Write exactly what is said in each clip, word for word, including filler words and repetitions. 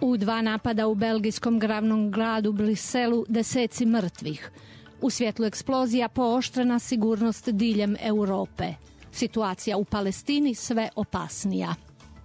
U dva napada u belgijskom glavnom gradu Briselu deseci mrtvih. U svjetlu eksplozija pooštrena sigurnost diljem Europe. Situacija u Palestini sve opasnija.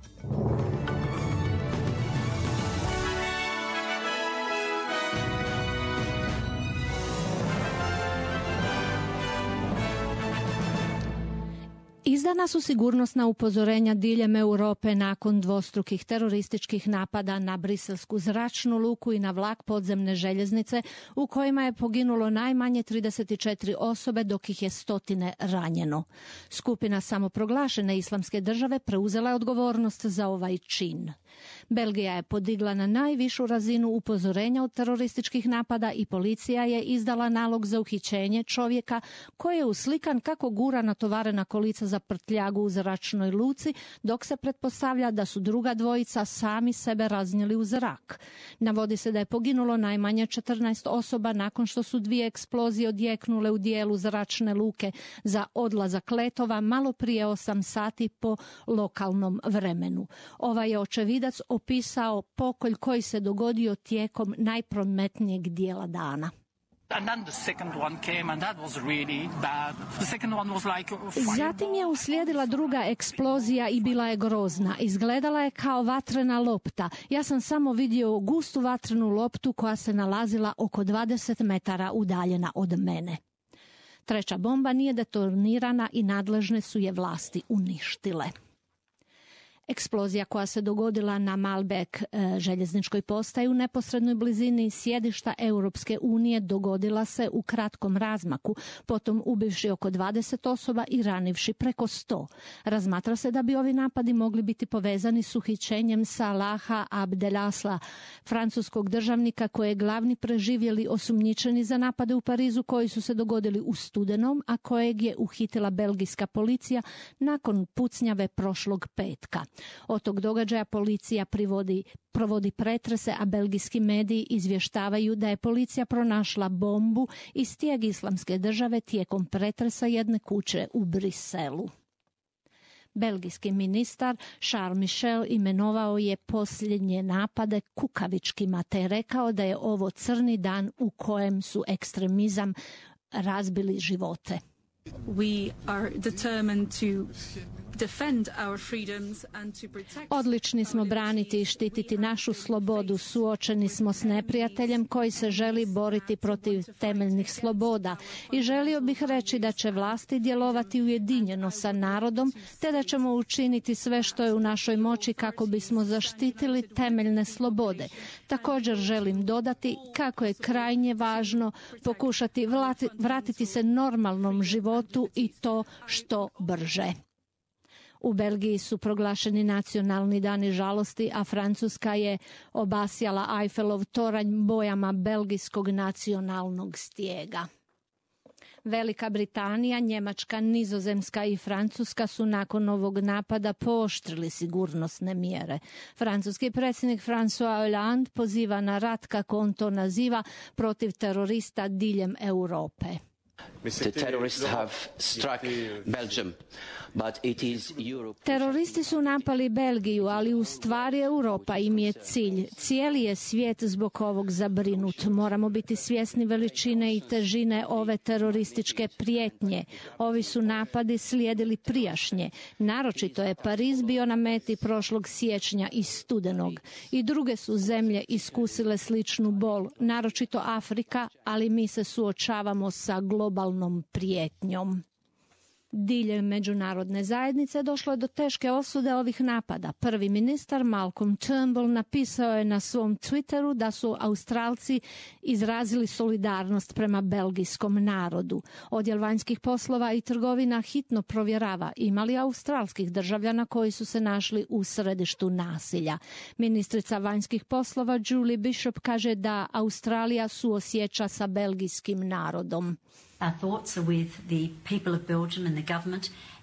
Izdana su sigurnosna upozorenja diljem Europe nakon dvostrukih terorističkih napada na briselsku zračnu luku i na vlak podzemne željeznice u kojima je poginulo najmanje trideset četiri osobe dok ih je stotine ranjeno. Skupina samoproglašene islamske države preuzela je odgovornost za ovaj čin. Belgija je podigla na najvišu razinu upozorenja od terorističkih napada i policija je izdala nalog za uhićenje čovjeka koji je uslikan kako gura natovarena kolica za prtljagu u zračnoj luci, dok se pretpostavlja da su druga dvojica sami sebe raznijeli u zrak. Navodi se da je poginulo najmanje četrnaest osoba nakon što su dvije eksplozije odjeknule u dijelu zračne luke za odlazak letova malo prije osam sati po lokalnom vremenu. Ovaj je očevidac opisao pokolj koji se dogodio tijekom najprometnijeg dijela dana. Zatim je uslijedila druga eksplozija i bila je grozna. Izgledala je kao vatrena lopta. Ja sam samo vidio gustu vatrenu loptu koja se nalazila oko dvadeset metara udaljena od mene. Treća bomba nije detonirana i nadležne su je vlasti uništile. Eksplozija koja se dogodila na Malbek e, željezničkoj postaji u neposrednoj blizini sjedišta Europske unije dogodila se u kratkom razmaku, potom ubivši oko dvadeset osoba i ranivši preko sto. Razmatra se da bi ovi napadi mogli biti povezani s uhićenjem Salaha Abdelasla, francuskog državnika koji je glavni preživjeli osumnjičeni za napade u Parizu koji su se dogodili u studenom, a kojeg je uhitila belgijska policija nakon pucnjave prošlog petka. Od tog događaja policija privodi, provodi pretrese, a belgijski mediji izvještavaju da je policija pronašla bombu iz tijeg islamske države tijekom pretresa jedne kuće u Briselu. Belgijski ministar Charles Michel imenovao je posljednje napade kukavičkima te je rekao da je ovo crni dan u kojem su ekstremizam razbili živote. We are determined to defend our freedoms and to protect. Odlični smo braniti i štititi našu slobodu. Suočeni smo s neprijateljem koji se želi boriti protiv temeljnih sloboda i želio bih reći da će vlasti djelovati ujedinjeno sa narodom te da ćemo učiniti sve što je u našoj moći kako bismo zaštitili temeljne slobode. Također želim dodati kako je krajnje važno pokušati vratiti se normalnom životu i to što brže. U Belgiji su proglašeni nacionalni dani žalosti, a Francuska je obasjala Eiffelov toranj bojama belgijskog nacionalnog stijega. Velika Britanija, Njemačka, Nizozemska i Francuska su nakon ovog napada pooštrili sigurnosne mjere. Francuski predsjednik François Hollande poziva na rat, kako on to naziva, protiv terorista diljem Europe. The terrorists have struck Belgium, but it is Europe. Teroristi su napali Belgiju, ali u stvari Europa im je cilj. Cijeli je svijet zbog ovog zabrinut. Moramo biti svjesni veličine i težine ove terorističke prijetnje. Ovi su napadi slijedili prijašnje. Naročito je Pariz bio na meti prošlog siječnja i studenog. I druge su zemlje iskusile sličnu bol, naročito Afrika, ali mi se suočavamo sa globalnom prijetnjom. Diljem međunarodne zajednice došlo je do teške osude ovih napada. Prvi ministar Malcolm Turnbull napisao je na svom Twitteru da su Australci izrazili solidarnost prema belgijskom narodu. Odjel vanjskih poslova i trgovina hitno provjerava ima li australskih državljana koji su se našli u središtu nasilja. Ministrica vanjskih poslova Julie Bishop kaže da Australija suosjeća sa belgijskim narodom. Our thoughts are with the people of Belgium and the government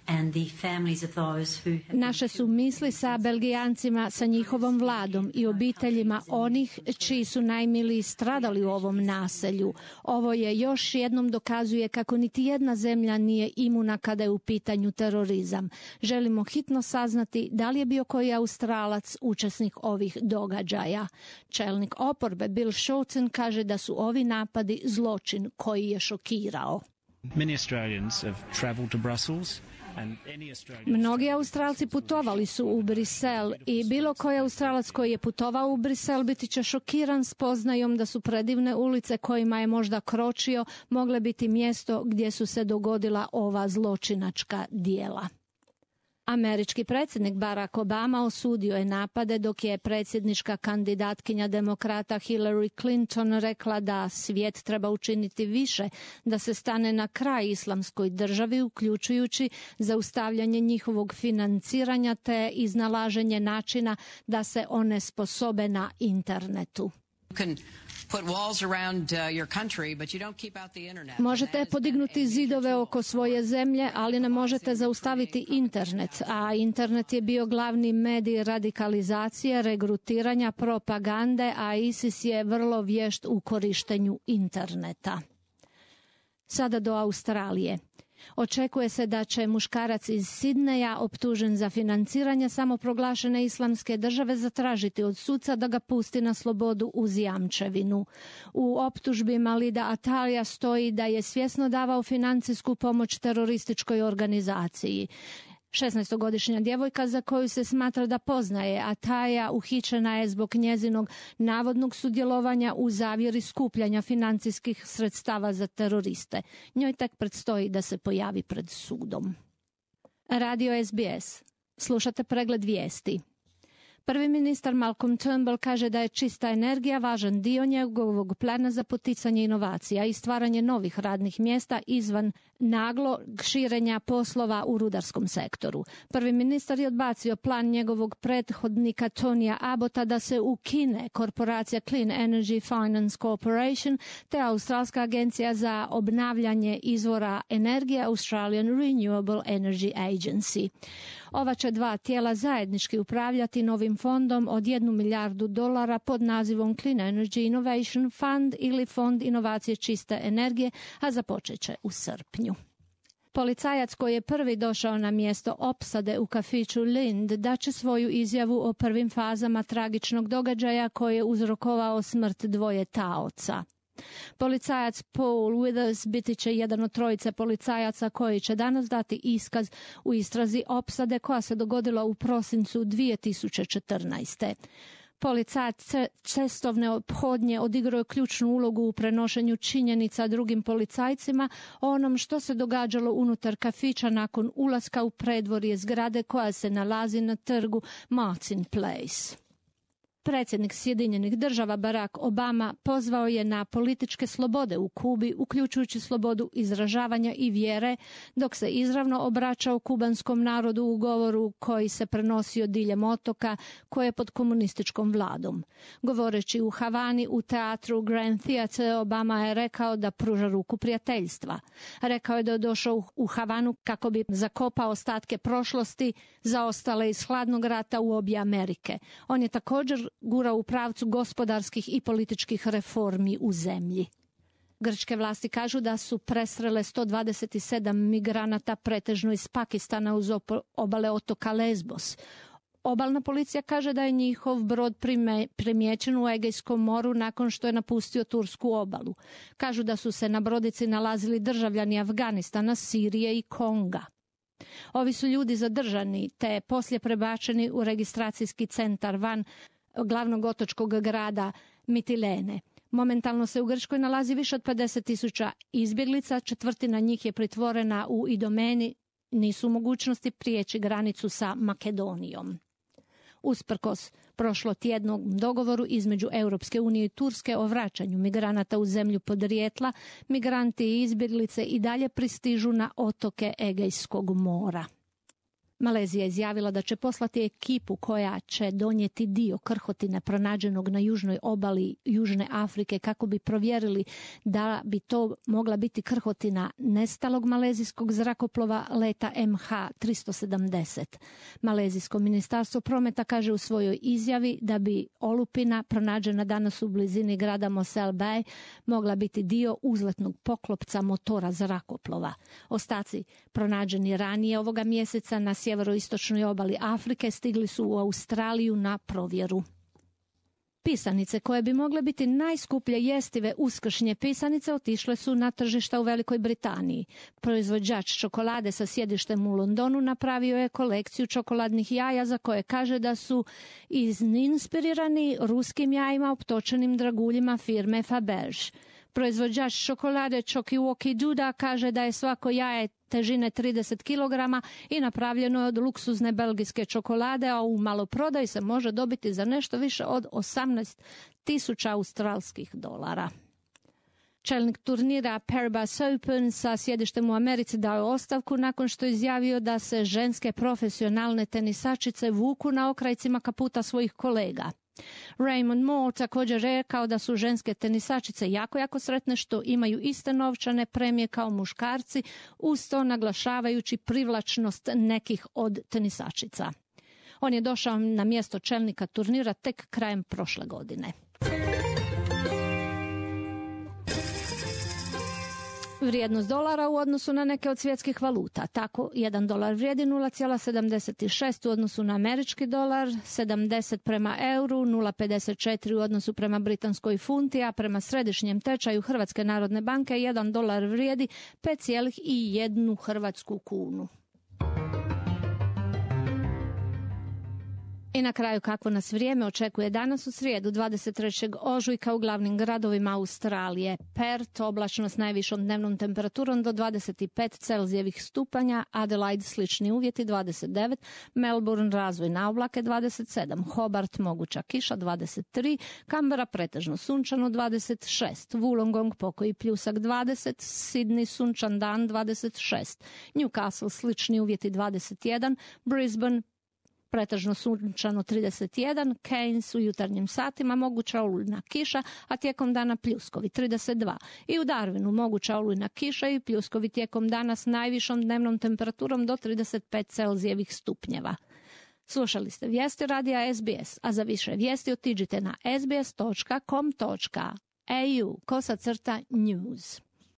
and the families of those who have... Naše su misli sa Belgijancima, sa njihovom vladom i obiteljima onih čiji su najmiliji stradali u ovom naselju. Ovo je još jednom dokazuje kako niti jedna zemlja nije imuna kada je u pitanju terorizam. Želimo hitno saznati da li je bio koji Australac učesnik ovih događaja. Čelnik oporbe Bill Shorten kaže da su ovi napadi zločin koji je šokirao. Many Australians have travelled to Brussels. Mnogi Australci putovali su u Brisel i bilo koji Australac koji je putovao u Brisel biti će šokiran spoznajom da su predivne ulice kojima je možda kročio mogle biti mjesto gdje su se dogodila ova zločinačka dijela. Američki predsjednik Barack Obama osudio je napade dok je predsjednička kandidatkinja demokrata Hillary Clinton rekla da svijet treba učiniti više da se stane na kraj islamskoj državi, uključujući zaustavljanje njihovog financiranja te iznalaženje načina da se onesposobe na internetu. Možete podignuti zidove oko svoje zemlje, ali ne možete zaustaviti internet, a internet je bio glavni medij radikalizacije, regrutiranja, propagande, a ISIS je vrlo vješt u korištenju interneta. Sada do Australije. Očekuje se da će muškarac iz Sidneja optužen za financiranje samoproglašene islamske države zatražiti od suca da ga pusti na slobodu uz jamčevinu. U optužbi Malida Atalija stoji da je svjesno davao financijsku pomoć terorističkoj organizaciji. šesnaestogodišnja djevojka za koju se smatra da poznaje Ataja uhićena je zbog njezinog navodnog sudjelovanja u zavjeri skupljanja financijskih sredstava za teroriste. Njoj tek predstoji da se pojavi pred sudom. Radio S B S. Slušate pregled vijesti. Prvi ministar Malcolm Turnbull kaže da je čista energija važan dio njegovog plana za poticanje inovacija i stvaranje novih radnih mjesta izvan naglo širenja poslova u rudarskom sektoru. Prvi ministar je odbacio plan njegovog prethodnika Tonija Abbotta da se ukine korporacija Clean Energy Finance Corporation te Australska agencija za obnavljanje izvora energije Australian Renewable Energy Agency. Ova će dva tijela zajednički upravljati novim fondom od jednu milijardu dolara pod nazivom Clean Energy Innovation Fund ili Fond inovacije čiste energije, a započet će u srpnju. Policajac koji je prvi došao na mjesto opsade u kafiću Lind daće svoju izjavu o prvim fazama tragičnog događaja koji je uzrokovao smrt dvoje taoca. Policajac Paul Withers biti će jedan od trojice policajaca koji će danas dati iskaz u istrazi opsade koja se dogodila u prosincu dvije tisuće četrnaeste. Policajac cestovne ophodnje odigrao je ključnu ulogu u prenošenju činjenica drugim policajcima o onom što se događalo unutar kafića nakon ulaska u predvorje zgrade koja se nalazi na trgu Martin Place. Predsjednik Sjedinjenih država Barack Obama pozvao je na političke slobode u Kubi, uključujući slobodu izražavanja i vjere, dok se izravno obraćao kubanskom narodu u govoru koji se prenosio diljem otoka koje je pod komunističkom vladom. Govoreći u Havani u teatru Grand Theatre, Obama je rekao da pruža ruku prijateljstva. Rekao je da je došao u Havanu kako bi zakopao ostatke prošlosti zaostale iz hladnog rata u obje Amerike. On je također gura u pravcu gospodarskih i političkih reformi u zemlji. Grčke vlasti kažu da su presrele sto dvadeset sedam migranata pretežno iz Pakistana uz obale otoka Lesbos. Obalna policija kaže da je njihov brod primijećen u Egejskom moru nakon što je napustio tursku obalu. Kažu da su se na brodici nalazili državljani Afganistana, Sirije i Konga. Ovi su ljudi zadržani te poslije prebačeni u registracijski centar van glavnog otočkog grada Mitilene. Momentalno se u Grčkoj nalazi više od pedeset tisuća izbjeglica, četvrtina njih je pritvorena u Idomeni, nisu u mogućnosti prijeći granicu sa Makedonijom. Usprkos prošlotjednom dogovoru između Europske unije i Turske o vraćanju migranata u zemlju podrijetla, migranti i izbjeglice i dalje pristižu na otoke Egejskog mora. Malezija je izjavila da će poslati ekipu koja će donijeti dio krhotine pronađenog na južnoj obali Južne Afrike kako bi provjerili da bi to mogla biti krhotina nestalog malezijskog zrakoplova leta M H tristo sedamdeset. Malezijsko ministarstvo prometa kaže u svojoj izjavi da bi olupina pronađena danas u blizini grada Mosel Bay mogla biti dio uzletnog poklopca motora zrakoplova. Ostaci pronađeni ranije ovoga mjeseca na sjeveroistočnoj obali Afrike stigli su u Australiju na provjeru. Pisanice koje bi mogle biti najskuplje jestive uskršnje pisanice otišle su na tržišta u Velikoj Britaniji. Proizvođač čokolade sa sjedištem u Londonu napravio je kolekciju čokoladnih jaja za koje kaže da su inspirirani ruskim jajima optočenim draguljima firme Faberge. Proizvođač čokolade Chokiwoki Duda kaže da je svako jaje težine trideset kilograma i napravljeno je od luksuzne belgijske čokolade, a u maloprodaji se može dobiti za nešto više od osamnaest tisuća australskih dolara. Čelnik turnira Paribas Open sa sjedištem u Americi dao je ostavku nakon što je izjavio da se ženske profesionalne tenisačice vuku na okrajcima kaputa svojih kolega. Raymond Moore također rekao da su ženske tenisačice jako, jako sretne što imaju iste novčane premije kao muškarci, uz to naglašavajući privlačnost nekih od tenisačica. On je došao na mjesto čelnika turnira tek krajem prošle godine. Vrijednost dolara u odnosu na neke od svjetskih valuta. Tako, jedan dolar vrijedi nula zarez sedamdeset šest u odnosu na američki dolar, sedamdeset prema euru, nula zarez pedeset četiri u odnosu prema britanskoj funti, a prema središnjem tečaju Hrvatske narodne banke jedan dolar vrijedi pet zarez jedan hrvatsku kunu. I na kraju kakvo nas vrijeme očekuje danas u srijedu dvadeset trećeg ožujka u glavnim gradovima Australije. Perth oblačno s najvišom dnevnom temperaturom do dvadeset pet Celzijevih stupanja, Adelaide slični uvjeti dvadeset devet, Melbourne razvoj na oblake dvadeset sedam, Hobart moguća kiša dvadeset tri, Canberra pretežno sunčano dvadeset šest, Wollongong pokoji pljusak dvadeset, Sydney sunčan dan dvadeset šest, Newcastle slični uvjeti dvadeset jedan, Brisbane pretežno sunčano trideset jedan, Cairns u jutarnjim satima moguća olujna kiša, a tijekom dana pljuskovi trideset dva. I u Darwinu moguća olujna kiša i pljuskovi tijekom dana s najvišom dnevnom temperaturom do trideset pet Celzijevih stupnjeva. Slušali ste vijesti radija S B S, a za više vijesti otiđite na sbs točka com točka a u kosa crta news.